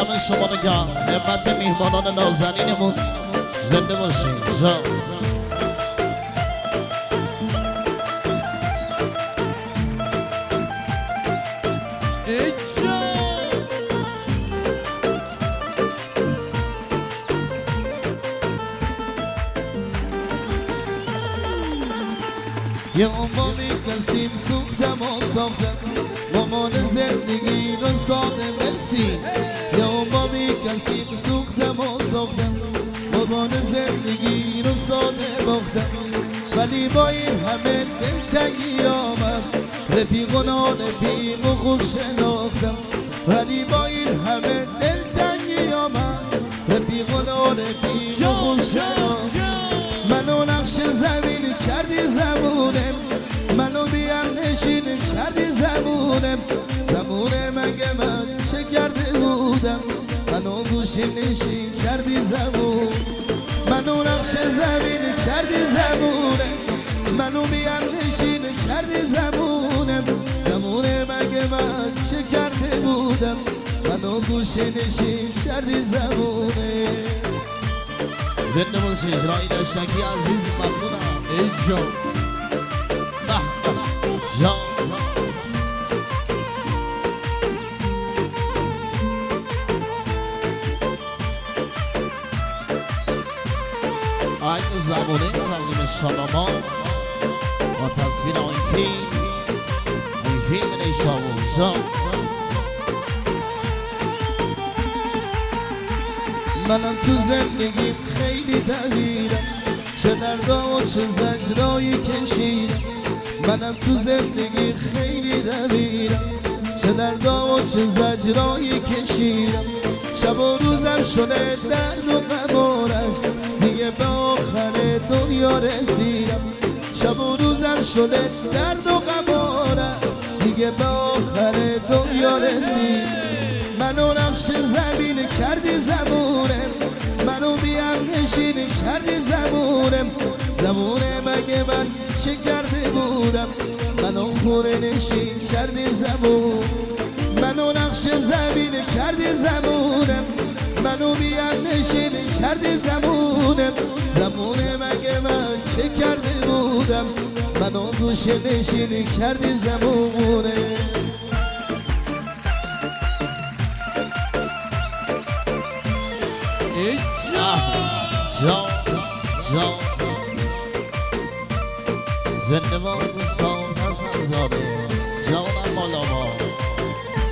دم شما نگاه همت میهمانان نازنینمون زنده باشین جا یه امامی کسیم سوختم و ساختم مامان زندگی رو ساده مرسی یه امامی کسیم سوختم و ساختم مامان زندگی رو ساده باختم ولی با این همه دلتنگی آمد رفیقان رفیق و خوب شناختم ولی با این همه دلتنگی آمد رفیقان رفیق و خوب شناختم منو نقش زمین کردی زبونم منو بیام نشین کردی زبونم زبونه مگه من چه کرده بودم منو گوشی نشین کردی زبون منو نقش زمین کردی زبونم منو بیام نشین کردی زبونم زبونه مگه من چه کرده بودم منو گوشی نشین کردی زبونه زنده باشی اجرایی داشتنگی عزیز ممنونم ای جان جان آین زبونه تقدیم شانما با تصویر آین فیلم نیشابور جان منم تو زندگیم خیلی دویرم چه دردا و چه زجرایی کشیدم منم تو زندگی خیلی دویرم چه دردا و چه زجرایی کشیدم شب و روزم شده درد و غمارش دیگه به آخر دنیا رسیدم شب و روزم شده درد و غمارش دیگه به آخر دنیا رسیدم منو نقش زمین کردی زبونم منو بیام نشین کردی زبونم زبونه مگه من چه کرده بودم منو خونه نشین کردی زبون منو نقش زمین کردی زبونم منو بیام نشین کردی زبونم زبونه مگه من چه کرده بودم منو گوشه نشین کردی زبونه جان جان زنده باد سال از هزاره جانم مالا ما